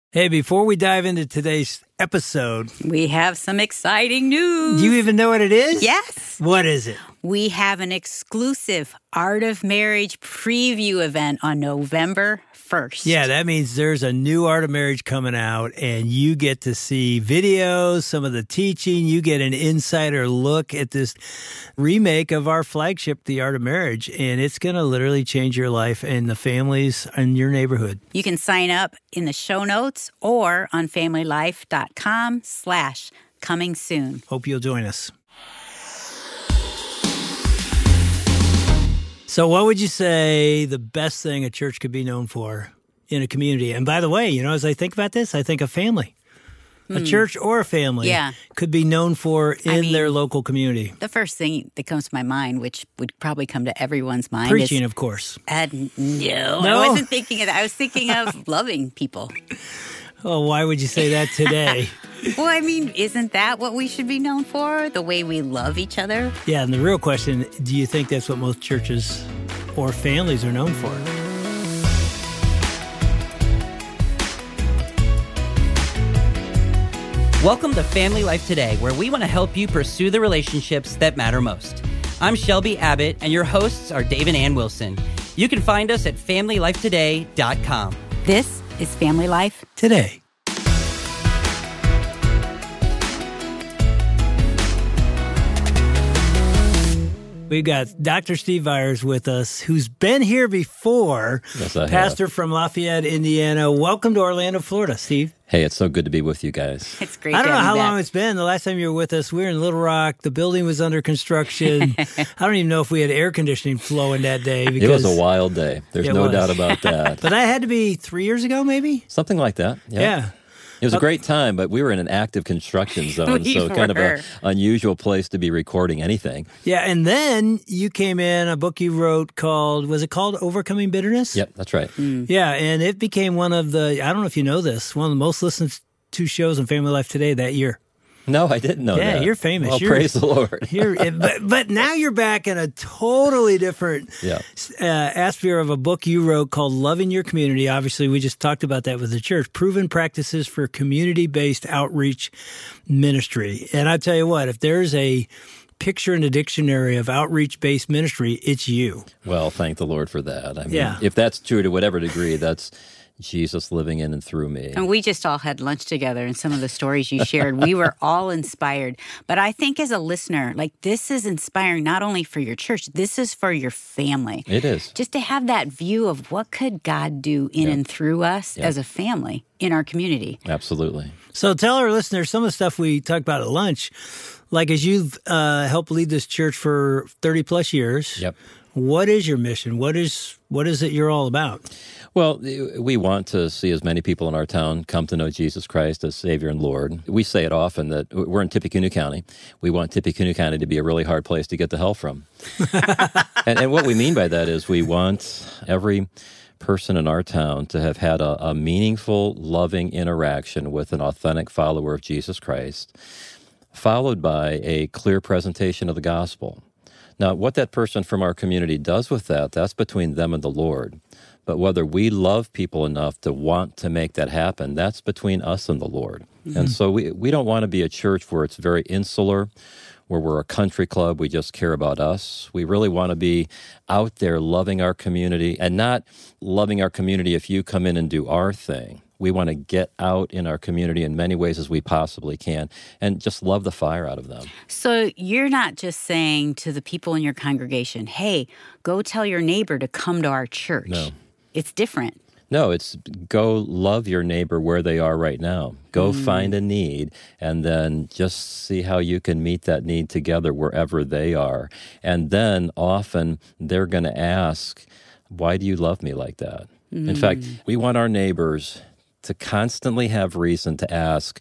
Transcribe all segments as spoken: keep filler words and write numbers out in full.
Hey, before we dive into today's episode, we have some exciting news. Do you even know what it is? Yes. What is it? We have an exclusive Art of Marriage preview event on November first. Yeah, that means there's a new Art of Marriage coming out, and you get to see videos, some of the teaching. You get an insider look at this remake of our flagship, The Art of Marriage, and it's going to literally change your life and the families in your neighborhood. You can sign up in the show notes or on familylife.com slash coming soon. Hope you'll join us. So what would you say the best thing a church could be known for in a community? And by the way, you know, as I think about this, I think a family, mm. a church or a family yeah. could be known for in I mean, their local community. The first thing that comes to my mind, which would probably come to everyone's mind, Preaching, is, of course. Uh, no, no, I wasn't thinking of that. I was thinking of loving people. Oh, why would you say that today? Well, I mean, isn't that what we should be known for? The way we love each other? Yeah, and the real question, do you think that's what most churches or families are known for? Welcome to Family Life Today, where we want to help you pursue the relationships that matter most. I'm Shelby Abbott, and your hosts are Dave and Ann Wilson. You can find us at family life today dot com. This is Family Life Today. We've got Doctor Steve Viers with us, who's been here before. Yes, I Pastor have. from Lafayette, Indiana. Welcome to Orlando, Florida, Steve. Hey, it's so good to be with you guys. It's great. I don't to know how have you long back. it's been. The last time you were with us, we were in Little Rock. The building was under construction. I don't even know if we had air conditioning flowing that day. Because it was a wild day. There's no was. doubt about that. But that had to be three years ago, maybe? Something like that. Yeah. yeah. It was a great time, but we were in an active construction zone, We so kind of were. an unusual place to be recording anything. Yeah, and then you came in, a book you wrote called, was it called Overcoming Bitterness? Yep, that's right. Mm. Yeah, and it became one of the, I don't know if you know this, one of the most listened to shows on Family Life Today that year. No, I didn't know Yeah, that. you're famous. Well, You're- praise the Lord. You're, but, but now you're back in a totally different Yeah. uh, atmosphere of a book you wrote called Loving Your Community. Obviously, we just talked about that with the church. Proven Practices for Community-Based Outreach Ministry. And I tell you what, if there's a picture in the dictionary of outreach-based ministry, it's you. Well, thank the Lord for that. I mean, Yeah. if that's true to whatever degree, that's Jesus living in and through me. And we just all had lunch together, and some of the stories you shared, we were all inspired. But I think as a listener, like this is inspiring not only for your church, this is for your family. It is. Just to have that view of what could God do in Yeah. and through us Yeah. as a family in our community. Absolutely. So tell our listeners some of the stuff we talked about at lunch, like as you've uh, helped lead this church for thirty plus years. Yep. What is your mission? What is what is it you're all about? Well, we want to see as many people in our town come to know Jesus Christ as Savior and Lord. We say it often that we're in Tippecanoe County. We want Tippecanoe County to be a really hard place to get to hell from. and, and what we mean by that is we want every person in our town to have had a, a meaningful, loving interaction with an authentic follower of Jesus Christ, followed by a clear presentation of the gospel. Now, what that person from our community does with that, that's between them and the Lord. But whether we love people enough to want to make that happen, that's between us and the Lord. Mm-hmm. And so we we don't want to be a church where it's very insular, where we're a country club, we just care about us. We really want to be out there loving our community, and not loving our community if you come in and do our thing. We want to get out in our community in many ways as we possibly can and just love the fire out of them. So you're not just saying to the people in your congregation, hey, go tell your neighbor to come to our church. No. It's different. No, it's go love your neighbor where they are right now. Go mm. find a need, and then just see how you can meet that need together wherever they are. And then often they're going to ask, why do you love me like that? Mm. In fact, we want our neighbors to constantly have reason to ask,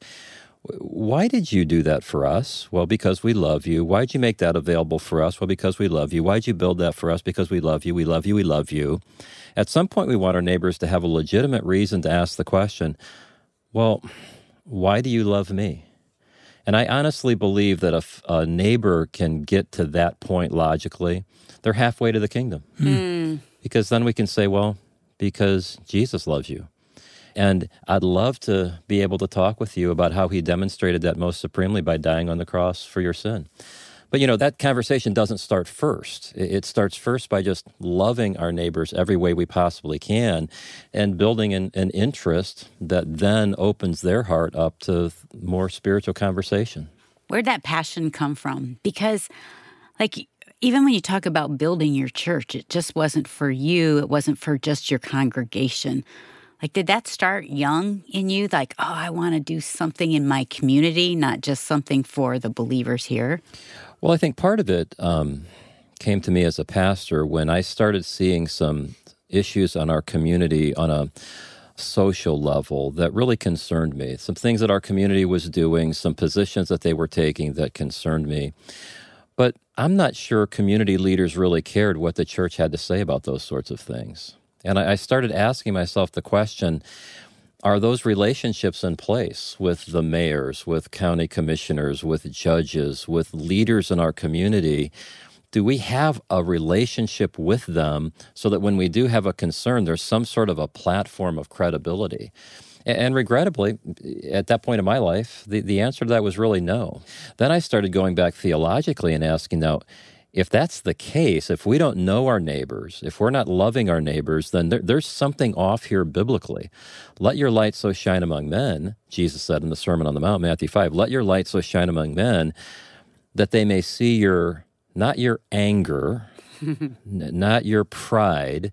why did you do that for us? Well, because we love you. Why'd you make that available for us? Well, because we love you. Why'd you build that for us? Because we love you. We love you. We love you. At some point, we want our neighbors to have a legitimate reason to ask the question, well, why do you love me? And I honestly believe that if a neighbor can get to that point logically, they're halfway to the kingdom. Mm. Because then we can say, well, because Jesus loves you. And I'd love to be able to talk with you about how he demonstrated that most supremely by dying on the cross for your sin. But, you know, that conversation doesn't start first. It starts first by just loving our neighbors every way we possibly can and building an, an interest that then opens their heart up to more spiritual conversation. Where'd that passion come from? Because, like, even when you talk about building your church, it just wasn't for you. It wasn't for just your congregation. Like, did that start young in you? Like, oh, I want to do something in my community, not just something for the believers here? Well, I think part of it um, came to me as a pastor when I started seeing some issues on our community on a social level that really concerned me. Some things that our community was doing, some positions that they were taking that concerned me. But I'm not sure community leaders really cared what the church had to say about those sorts of things. And I, I started asking myself the question, are those relationships in place with the mayors, with county commissioners, with judges, with leaders in our community? Do we have a relationship with them so that when we do have a concern, there's some sort of a platform of credibility? And, and regrettably, at that point in my life, the, the answer to that was really no. Then I started going back theologically and asking, now, if that's the case, if we don't know our neighbors, if we're not loving our neighbors, then there, there's something off here biblically. Let your light so shine among men, Jesus said in the Sermon on the Mount, Matthew five, let your light so shine among men that they may see your, not your anger, n- not your pride,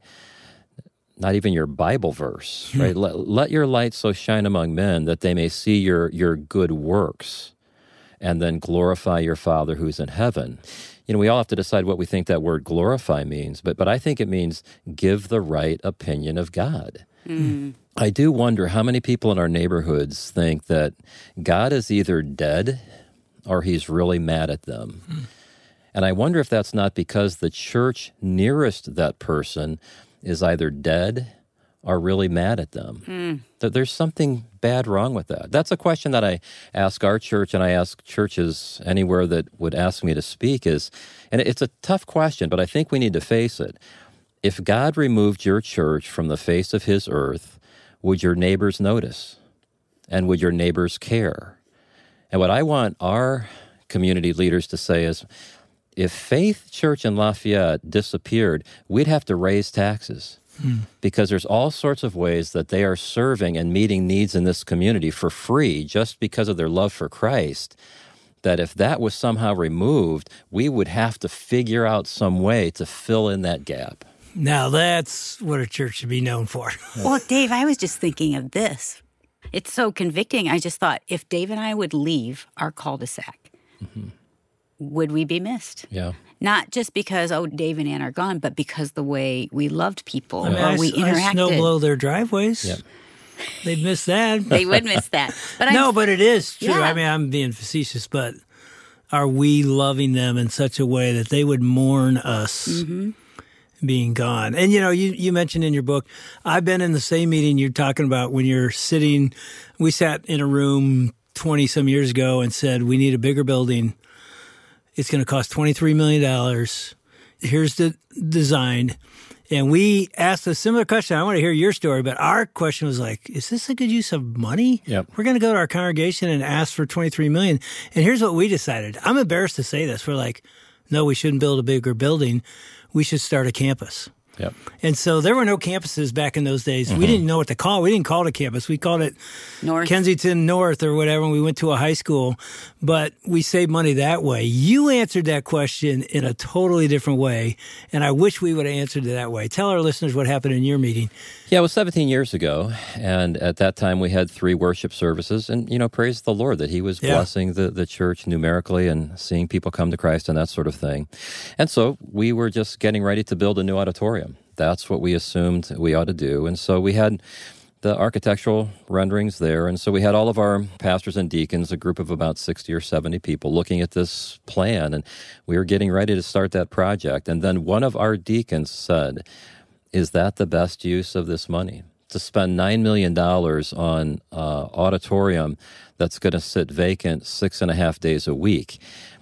not even your Bible verse, right? let, let your light so shine among men that they may see your, your good works and then glorify your Father who's in heaven. You know, we all have to decide what we think that word glorify means, but but I think it means give the right opinion of God. Mm. I do wonder how many people in our neighborhoods think that God is either dead or he's really mad at them. Mm. And I wonder if that's not because the church nearest that person is either dead or really mad at them. Mm. That there's something bad wrong with that. That's a question that I ask our church, and I ask churches anywhere that would ask me to speak is, and it's a tough question, but I think we need to face it. If God removed your church from the face of his earth, would your neighbors notice? And would your neighbors care? And what I want our community leaders to say is, if Faith Church in Lafayette disappeared, we'd have to raise taxes. Hmm. Because there's all sorts of ways that they are serving and meeting needs in this community for free just because of their love for Christ, that if that was somehow removed, we would have to figure out some way to fill in that gap. Now that's what a church should be known for. Well, Dave, I was just thinking of this. It's so convicting. I just thought if Dave and I would leave our cul-de-sac, mm-hmm. would we be missed? Yeah. Not just because, oh, Dave and Ann are gone, but because the way we loved people I mean, or I, we interacted. I snow blow their driveways. Yep. They'd miss that. They would miss that. But no, I'm, but it is true. Yeah. I mean, I'm being facetious, but are we loving them in such a way that they would mourn us mm-hmm. being gone? And, you know, you, you mentioned in your book, I've been in the same meeting you're talking about when you're sitting. We sat in a room twenty-some years ago and said, we need a bigger building. It's going to cost twenty-three million dollars. Here's the design. And we asked a similar question. I want to hear your story, but our question was like, is this a good use of money? Yep. We're going to go to our congregation and ask for twenty-three million dollars. And here's what we decided. I'm embarrassed to say this. We're like, no, we shouldn't build a bigger building. We should start a campus. Yep. And so there were no campuses back in those days. Mm-hmm. We didn't know what to call it. We didn't call it a campus. We called it North. Kensington North or whatever when we went to a high school. But we saved money that way. You answered that question in a totally different way, and I wish we would have answered it that way. Tell our listeners what happened in your meeting. Yeah, it was seventeen years ago, and at that time we had three worship services, and, you know, praise the Lord that he was yeah. blessing the, the church numerically and seeing people come to Christ and that sort of thing. And so we were just getting ready to build a new auditorium. That's what we assumed we ought to do. And so we had the architectural renderings there. And so we had all of our pastors and deacons, a group of about sixty or seventy people, looking at this plan. And we were getting ready to start that project. And then one of our deacons said, is that the best use of this money? To spend nine million dollars on an auditorium that's going to sit vacant six and a half days a week.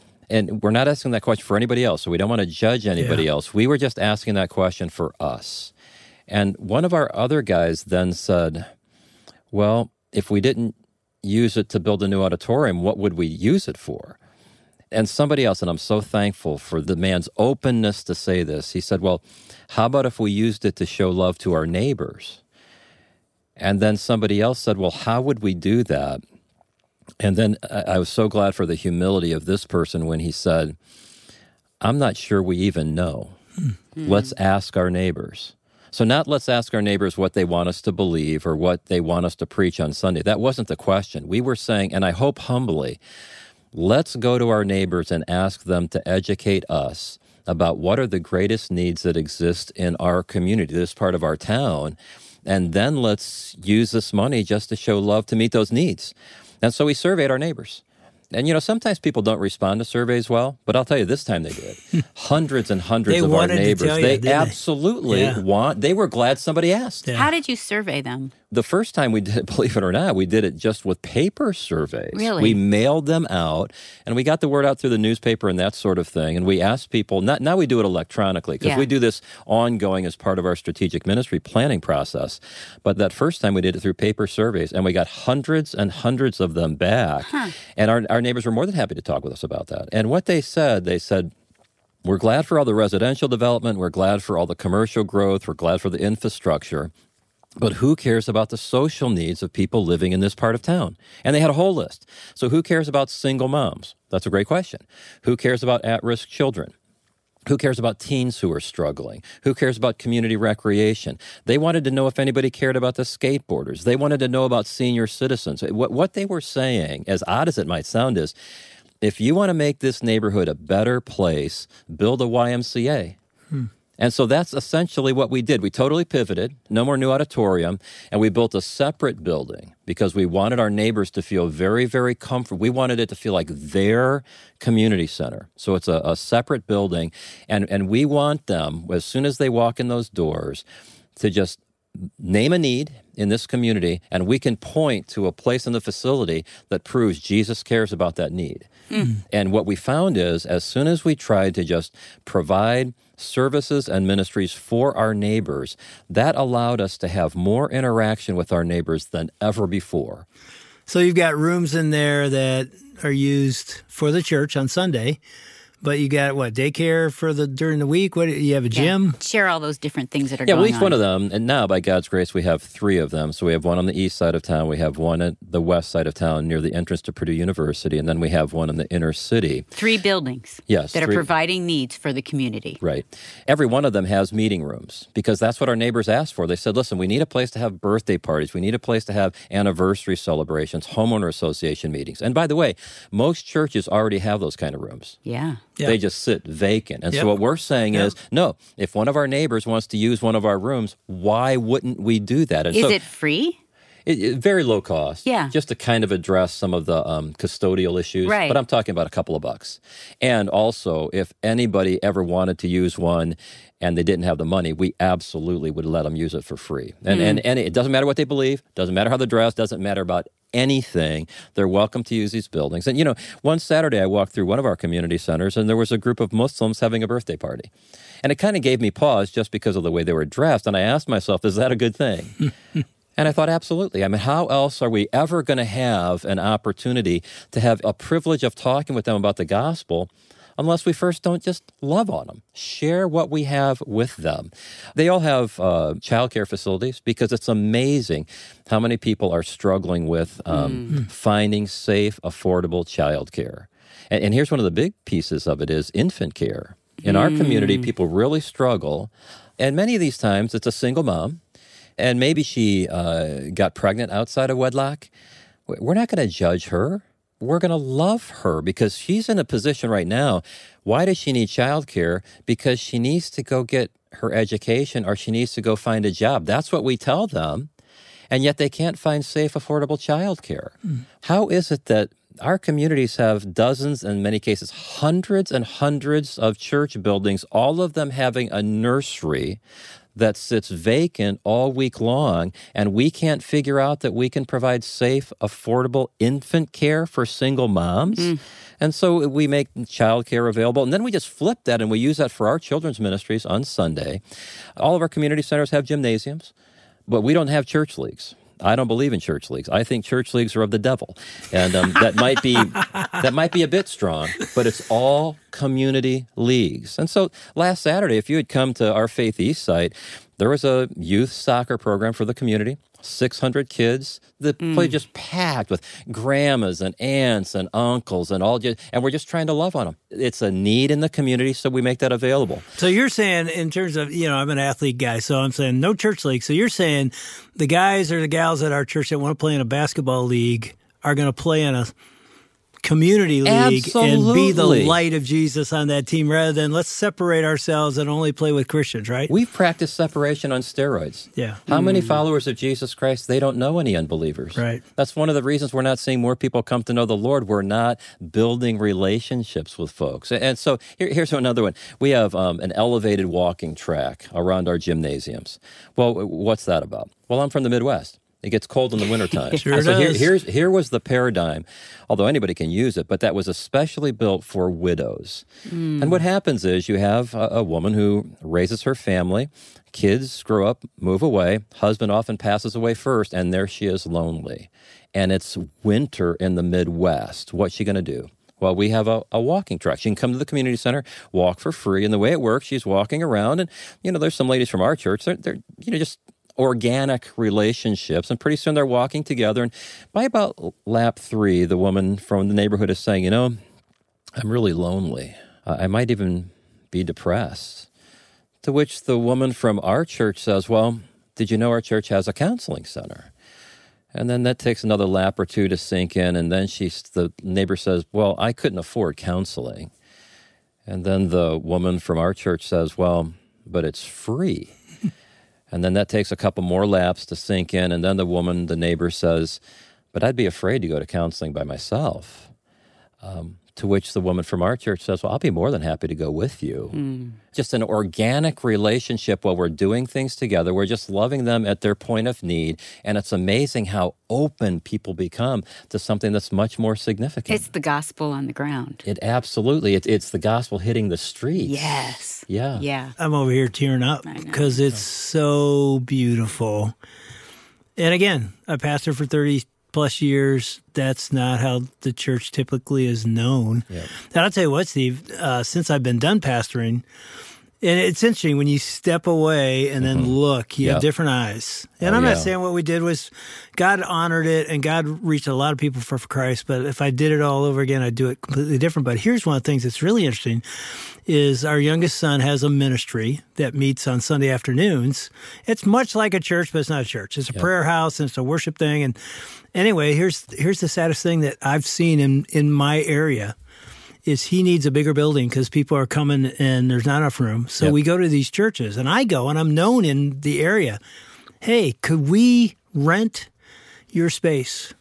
And we're not asking that question for anybody else, so we don't want to judge anybody yeah. else. We were just asking that question for us. And one of our other guys then said, Well, if we didn't use it to build a new auditorium, what would we use it for? And somebody else, and I'm so thankful for the man's openness to say this, he said, well, how about if we used it to show love to our neighbors? And then somebody else said, well, how would we do that? And then I was so glad for the humility of this person when he said, I'm not sure we even know. Mm-hmm. Let's ask our neighbors. So not let's ask our neighbors what they want us to believe or what they want us to preach on Sunday. That wasn't the question. We were saying, and I hope humbly, let's go to our neighbors and ask them to educate us about what are the greatest needs that exist in our community, this part of our town, and then let's use this money just to show love to meet those needs. And so we surveyed our neighbors. And, you know, sometimes people don't respond to surveys well, but I'll tell you, this time they did. Hundreds and hundreds they of our neighbors. You, they absolutely they? Yeah. want, they were glad somebody asked. Yeah. How did you survey them? The first time we did it, believe it or not, we did it just with paper surveys. Really? We mailed them out, and we got the word out through the newspaper and that sort of thing. And we asked people, not, now we do it electronically, because yeah. we do this ongoing as part of our strategic ministry planning process. But that first time we did it through paper surveys, and we got hundreds and hundreds of them back. Huh. And our, our neighbors were more than happy to talk with us about that. And what they said, they said, we're glad for all the residential development, we're glad for all the commercial growth, we're glad for the infrastructure. But who cares about the social needs of people living in this part of town? And they had a whole list. So who cares about single moms? That's a great question. Who cares about at-risk children? Who cares about teens who are struggling? Who cares about community recreation? They wanted to know if anybody cared about the skateboarders. They wanted to know about senior citizens. What, what they were saying, as odd as it might sound, is if you want to make this neighborhood a better place, build a Y M C A. Hmm. And so that's essentially what we did. We totally pivoted, no more new auditorium, and we built a separate building because we wanted our neighbors to feel very, very comfortable. We wanted it to feel like their community center. So it's a, a separate building, and, and we want them, as soon as they walk in those doors, to just name a need in this community, and we can point to a place in the facility that proves Jesus cares about that need. Mm. And what we found is, as soon as we tried to just provide services and ministries for our neighbors, that allowed us to have more interaction with our neighbors than ever before. So you've got rooms in there that are used for the church on Sunday, but you got, what, daycare for the during the week? What, you have a gym? Yeah. Share all those different things that are yeah, going well, on. each one of them, and now, by God's grace, we have three of them. So we have one on the east side of town, we have one at the west side of town near the entrance to Purdue University, and then we have one in the inner city. Three buildings yes, that three, are providing needs for the community. Right. Every one of them has meeting rooms, because that's what our neighbors asked for. They said, listen, we need a place to have birthday parties. We need a place to have anniversary celebrations, homeowner association meetings. And by the way, most churches already have those kind of rooms. Yeah. Yeah. They just sit vacant. And yep. so what we're saying yep. is, no, if one of our neighbors wants to use one of our rooms, why wouldn't we do that? And is so, it free? It, it, very low cost. Yeah. Just to kind of address some of the um, custodial issues. Right. But I'm talking about a couple of bucks. And also, if anybody ever wanted to use one and they didn't have the money, we absolutely would let them use it for free. And, mm. and, and it doesn't matter what they believe, doesn't matter how they're dressed, doesn't matter about anything. They're welcome to use these buildings. And, you know, one Saturday I walked through one of our community centers and there was a group of Muslims having a birthday party. And it kind of gave me pause just because of the way they were dressed. And I asked myself, is that a good thing? And I thought, absolutely. I mean, how else are we ever going to have an opportunity to have a privilege of talking with them about the gospel unless we first don't just love on them, share what we have with them? They all have uh, childcare facilities, because it's amazing how many people are struggling with um, mm. finding safe, affordable childcare. And, and here's one of the big pieces of it is infant care. In mm. our community, people really struggle. And many of these times, it's a single mom, and maybe she uh, got pregnant outside of wedlock. We're not going to judge her. We're going to love her because she's in a position right now. Why does she need childcare? Because she needs to go get her education or she needs to go find a job. That's what we tell them. And yet they can't find safe, affordable childcare. Mm. How is it that our communities have dozens, in many cases, hundreds and hundreds of church buildings, all of them having a nursery that sits vacant all week long, and we can't figure out that we can provide safe, affordable infant care for single moms? Mm. And so we make child care available, and then we just flip that and we use that for our children's ministries on Sunday. All of our community centers have gymnasiums, but we don't have church leagues. I don't believe in church leagues. I think church leagues are of the devil. And um, that might be that might be a bit strong, but it's all community leagues. And so last Saturday, if you had come to our Faith East site, there was a youth soccer program for the community. six hundred kids. The mm. place just packed with grandmas and aunts and uncles and all, just, and we're just trying to love on them. It's a need in the community, so we make that available. So you're saying, in terms of, you know, I'm an athlete guy, so I'm saying no church league. So you're saying the guys or the gals at our church that want to play in a basketball league are going to play in a community league Absolutely. And be the light of Jesus on that team rather than let's separate ourselves and only play with Christians, right? We've practiced separation on steroids. Yeah. How mm. many followers of Jesus Christ, they don't know any unbelievers. Right. That's one of the reasons we're not seeing more people come to know the Lord. We're not building relationships with folks. And so here, here's another one. We have um, an elevated walking track around our gymnasiums. Well, what's that about? Well, I'm from the Midwest. It gets cold in the wintertime. Sure so here, does. here's, here was the paradigm, although anybody can use it, but that was especially built for widows. Mm. And what happens is you have a, a woman who raises her family, kids grow up, move away, husband often passes away first, and there she is lonely. And it's winter in the Midwest. What's she going to do? Well, we have a, a walking track. She can come to the community center, walk for free. And the way it works, she's walking around. And, you know, there's some ladies from our church, they're, they're you know, just organic relationships, and pretty soon they're walking together. And by about lap three, the woman from the neighborhood is saying, you know, I'm really lonely. Uh, I might even be depressed. To which the woman from our church says, well, did you know our church has a counseling center? And then that takes another lap or two to sink in, and then she, the neighbor says, well, I couldn't afford counseling. And then the woman from our church says, well, but it's free. And then that takes a couple more laps to sink in. And then the woman, the neighbor says, but I'd be afraid to go to counseling by myself. Um, to which the woman from our church says, well, I'll be more than happy to go with you. Mm. Just an organic relationship while we're doing things together. We're just loving them at their point of need. And it's amazing how open people become to something that's much more significant. It's the gospel on the ground. It absolutely. It, it's the gospel hitting the streets. Yes. Yeah. Yeah. I'm over here tearing up because it's so beautiful. And again, I pastored for thirty plus years. That's not how the church typically is known. Yep. And I'll tell you what, Steve, uh, since I've been done pastoring, and it's interesting when you step away and then mm-hmm. look, you yep. have different eyes. And oh, I'm yeah. not saying what we did was God honored it and God reached a lot of people for, for Christ, but if I did it all over again, I'd do it completely different. But here's one of the things that's really interesting is our youngest son has a ministry that meets on Sunday afternoons. It's much like a church, but it's not a church. It's a yep. prayer house and it's a worship thing. And anyway, here's here's the saddest thing that I've seen in, in my area is he needs a bigger building because people are coming and there's not enough room. So yep. we go to these churches, and I go, and I'm known in the area. Hey, could we rent your space?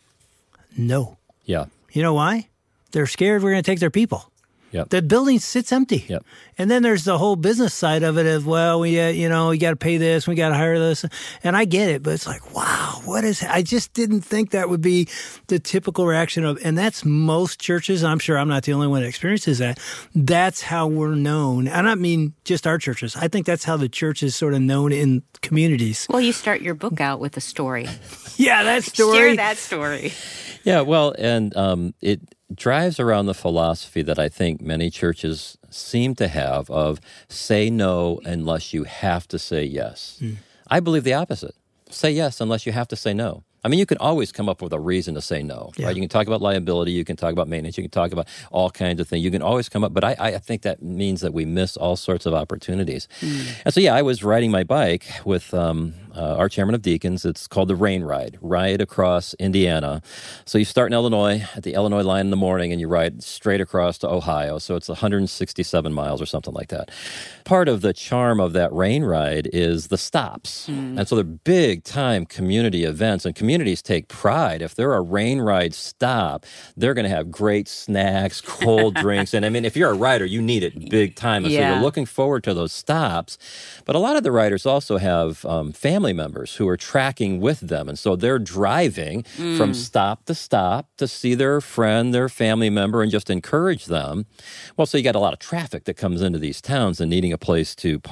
No. Yeah. You know why? They're scared we're going to take their people. Yep. The building sits empty. Yep. And then there's the whole business side of it of, well, we, uh, you know, we got to pay this, we got to hire this. And I get it, but it's like, wow, what is, I just didn't think that would be the typical reaction of, and that's most churches. I'm sure I'm not the only one that experiences that. That's how we're known. And I mean just our churches. I think that's how the church is sort of known in communities. Well, you start your book out with a story. Yeah, that story. Share that story. Yeah, well, and um, it drives around the philosophy that I think many churches seem to have of say no unless you have to say yes. Mm. I believe the opposite. Say yes unless you have to say no. I mean, you can always come up with a reason to say no, yeah. right? You can talk about liability, you can talk about maintenance, you can talk about all kinds of things. You can always come up, but I, I think that means that we miss all sorts of opportunities. Mm. And so, yeah, I was riding my bike with um, uh, our chairman of deacons. It's called the Rain Ride, ride across Indiana. So you start in Illinois at the Illinois line in the morning and you ride straight across to Ohio. So it's one hundred sixty-seven miles or something like that. Part of the charm of that Rain Ride is the stops. Mm. And so they're big time community events, and communities take pride. If they're a Rain Ride stop, they're going to have great snacks, cold drinks. And I mean, if you're a rider, you need it big time. And yeah. so you're looking forward to those stops. But a lot of the riders also have um, family members who are tracking with them. And so they're driving mm. from stop to stop to see their friend, their family member, and just encourage them. Well, so you got a lot of traffic that comes into these towns and needing a place to park.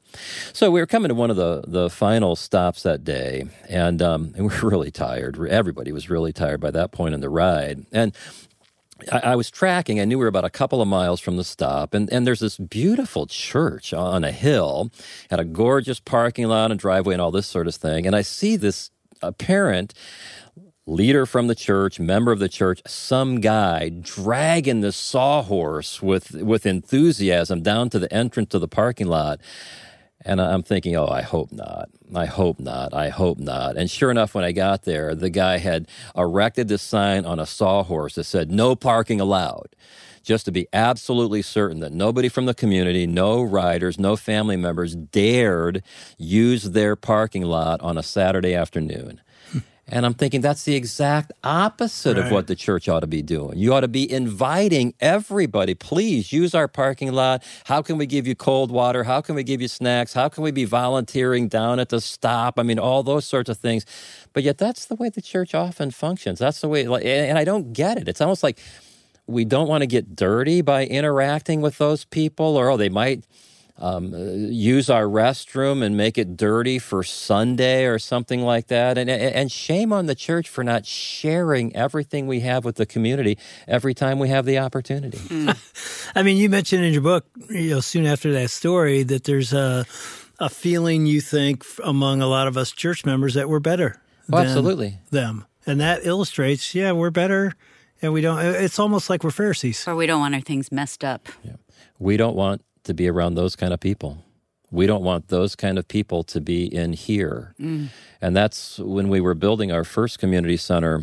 So we were coming to one of the, the final stops that day, and, um, and we were really tired. Everybody was really tired by that point in the ride. And I, I was tracking. I knew we were about a couple of miles from the stop, and, and there's this beautiful church on a hill, had a gorgeous parking lot and driveway and all this sort of thing. And I see this apparent leader from the church, member of the church, some guy dragging this sawhorse with with enthusiasm down to the entrance to the parking lot. And I'm thinking, oh, I hope not. I hope not. I hope not. And sure enough, when I got there, the guy had erected this sign on a sawhorse that said, no parking allowed, just to be absolutely certain that nobody from the community, no riders, no family members dared use their parking lot on a Saturday afternoon. And I'm thinking that's the exact opposite right. of what the church ought to be doing. You ought to be inviting everybody, please use our parking lot. How can we give you cold water? How can we give you snacks? How can we be volunteering down at the stop? I mean, all those sorts of things. But yet that's the way the church often functions. That's the way, and I don't get it. It's almost like we don't want to get dirty by interacting with those people, or oh, they might Um, use our restroom and make it dirty for Sunday or something like that. And, and shame on the church for not sharing everything we have with the community every time we have the opportunity. Mm. I mean, you mentioned in your book, you know, soon after that story, that there's a, a feeling you think among a lot of us church members that we're better oh, than absolutely. them. And that illustrates, yeah, we're better. And we don't, it's almost like we're Pharisees. Or we don't want our things messed up. Yeah. We don't want to be around those kind of people. We don't want those kind of people to be in here. Mm. And that's when we were building our first community center,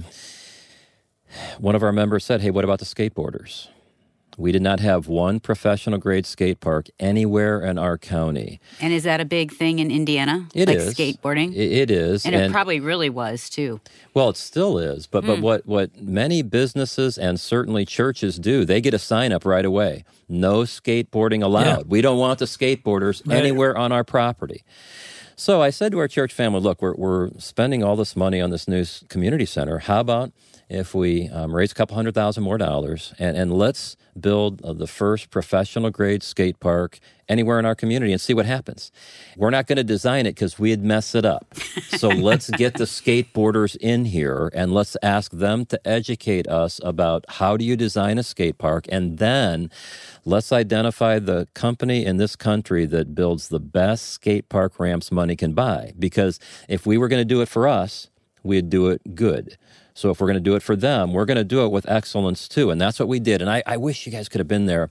one of our members said, hey, what about the skateboarders? We did not have one professional grade skate park anywhere in our county. And is that a big thing in Indiana? It like is. skateboarding? It, it is. And, and it probably really was, too. Well, it still is. But, mm. but what, what many businesses and certainly churches do, they get a sign up right away. No skateboarding allowed. Yeah. We don't want the skateboarders right. anywhere on our property. So I said to our church family, look, we're, we're spending all this money on this new community center. How about if we um, raise a couple hundred thousand more dollars and, and let's build uh, the first professional grade skate park anywhere in our community and see what happens. We're not going to design it because we'd mess it up. So let's get the skateboarders in here and let's ask them to educate us about how do you design a skate park, and then let's identify the company in this country that builds the best skate park ramps money can buy. Because if we were going to do it for us, we'd do it good. So if we're going to do it for them, we're going to do it with excellence too. And that's what we did. And I, I wish you guys could have been there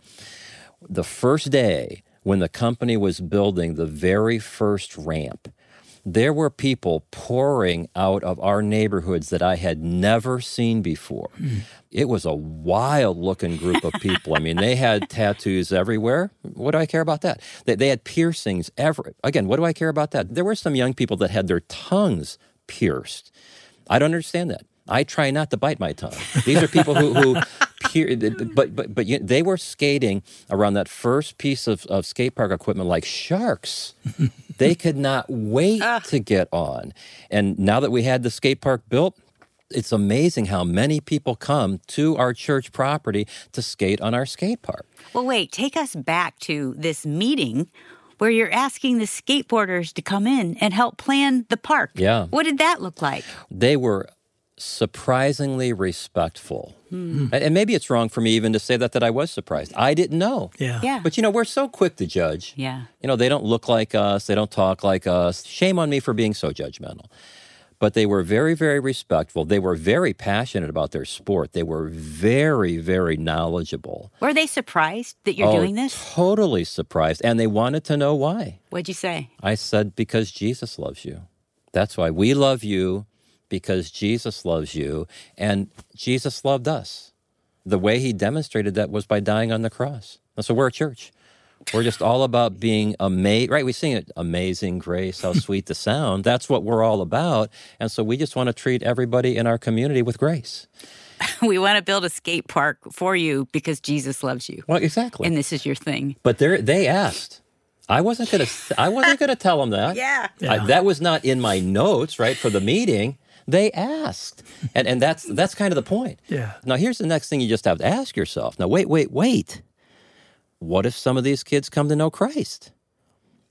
the first day when the company was building the very first ramp. There were people pouring out of our neighborhoods that I had never seen before. Mm. It was a wild-looking group of people. I mean, they had tattoos everywhere. What do I care about that? They, they had piercings everywhere. Again, what do I care about that? There were some young people that had their tongues pierced. I don't understand that. I try not to bite my tongue. These are people who, who peer, but but but you, they were skating around that first piece of, of skate park equipment like sharks. They could not wait to get on. And now that we had the skate park built, it's amazing how many people come to our church property to skate on our skate park. Well, wait, take us back to this meeting where you're asking the skateboarders to come in and help plan the park. Yeah. What did that look like? They were surprisingly respectful. Hmm. And maybe it's wrong for me even to say that, that I was surprised. I didn't know. Yeah. yeah. But, you know, we're so quick to judge. Yeah. You know, they don't look like us. They don't talk like us. Shame on me for being so judgmental. But they were very, very respectful. They were very passionate about their sport. They were very, very knowledgeable. Were they surprised that you're oh, doing this? Totally surprised. And they wanted to know why. What'd you say? I said, because Jesus loves you. That's why we love you, because Jesus loves you. And Jesus loved us. The way he demonstrated that was by dying on the cross. And so we're a church. We're just all about being amazed, right? We sing it, amazing grace, how sweet the sound. That's what we're all about. And so we just want to treat everybody in our community with grace. We want to build a skate park for you because Jesus loves you. Well, exactly. And this is your thing. But they asked. I wasn't going to I wasn't going to tell them that. Yeah. yeah. I, that was not in my notes, right, for the meeting. They asked. And and that's that's kind of the point. Yeah. Now, here's the next thing you just have to ask yourself. Now, wait, wait, wait. What if some of these kids come to know Christ?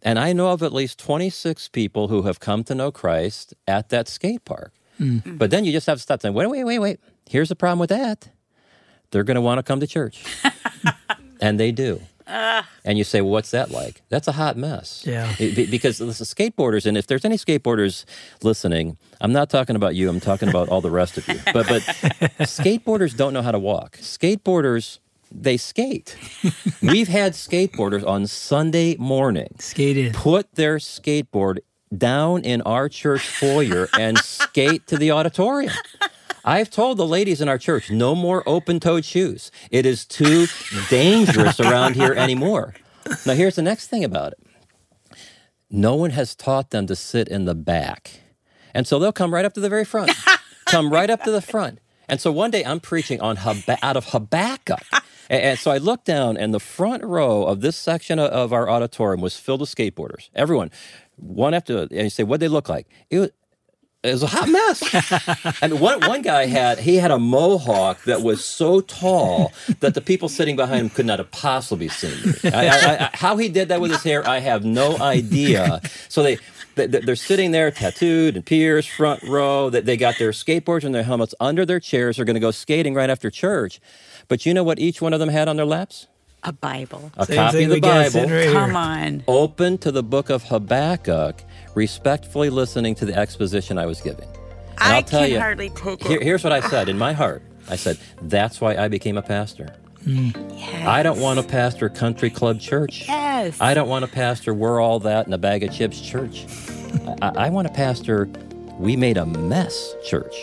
And I know of at least twenty-six people who have come to know Christ at that skate park. Mm. But then you just have to stop saying, wait, wait, wait, wait. Here's the problem with that. They're going to want to come to church. And they do. Uh, and you say, well, what's that like? That's a hot mess. Yeah. It, because listen, skateboarders, and if there's any skateboarders listening, I'm not talking about you, I'm talking about all the rest of you. But but skateboarders don't know how to walk. Skateboarders, they skate. We've had skateboarders on Sunday morning Skated. put their skateboard down in our church foyer and skate to the auditorium. I've told the ladies in our church, no more open-toed shoes. It is too dangerous around here anymore. Now, here's the next thing about it. No one has taught them to sit in the back. And so they'll come right up to the very front. Come right up to the front. And so one day I'm preaching on Hab- out of Habakkuk. And, and so I looked down, and the front row of this section of, of our auditorium was filled with skateboarders. Everyone, one after, and you say, what'd they look like? It was, It was a hot mess. And one one guy had, he had a mohawk that was so tall that the people sitting behind him could not have possibly seen me. I, I, I, how he did that with his hair, I have no idea. So they, they, they're sitting there tattooed and pierced, front row. They, they got their skateboards and their helmets under their chairs. They're going to go skating right after church. But you know what each one of them had on their laps? A Bible. A Same copy thing of the we got Bible. sitting right here. Come on. Open to the book of Habakkuk, respectfully listening to the exposition I was giving. And I I'll tell can you, hardly take it. Here, here's what I said in my heart. I said, that's why I became a pastor. Yes. I don't want to pastor country club church. Yes. I don't want to pastor we're all that in a bag of chips church. I, I want to pastor we made a mess church.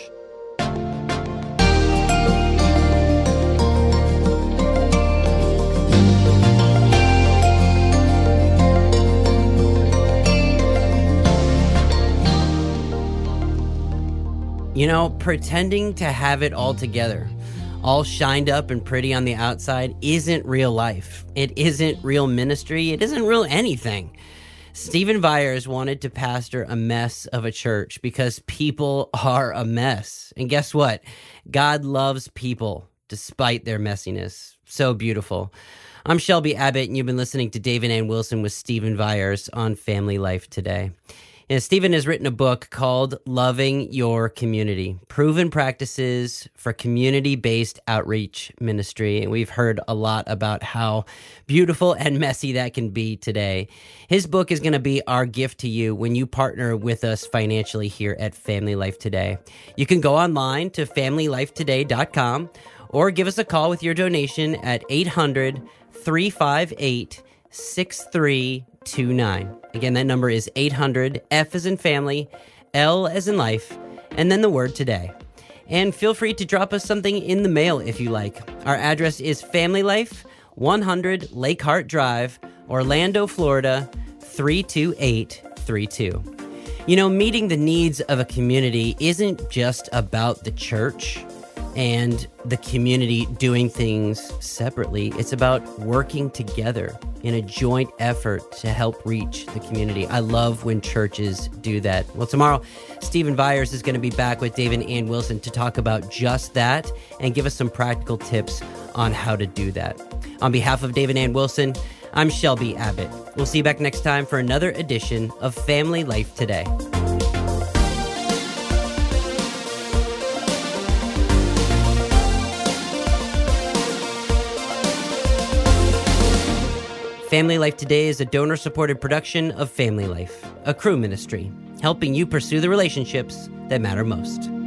You know, pretending to have it all together, all shined up and pretty on the outside, isn't real life. It isn't real ministry. It isn't real anything. Stephen Viers wanted to pastor a mess of a church because people are a mess. And guess what? God loves people despite their messiness. So beautiful. I'm Shelby Abbott, and you've been listening to Dave and Ann Wilson with Stephen Viers on Family Life Today. And Stephen has written a book called Loving Your Community, Proven Practices for Community-Based Outreach Ministry. And we've heard a lot about how beautiful and messy that can be today. His book is going to be our gift to you when you partner with us financially here at Family Life Today. You can go online to family life today dot com or give us a call with your donation at eight hundred, three five eight, six three two nine. Again, that number is eight hundred, F as in family, L as in life, and then the word today. And feel free to drop us something in the mail if you like. Our address is Family Life, one hundred Lake Hart Drive, Orlando, Florida, three two eight three two. You know, meeting the needs of a community isn't just about the church and the community doing things separately. It's about working together in a joint effort to help reach the community. I love when churches do that. Well, tomorrow, Stephen Viers is going to be back with Dave and Ann Wilson to talk about just that and give us some practical tips on how to do that. On behalf of Dave and Ann Wilson, I'm Shelby Abbott. We'll see you back next time for another edition of Family Life Today. Family Life Today is a donor-supported production of Family Life, a crew ministry, helping you pursue the relationships that matter most.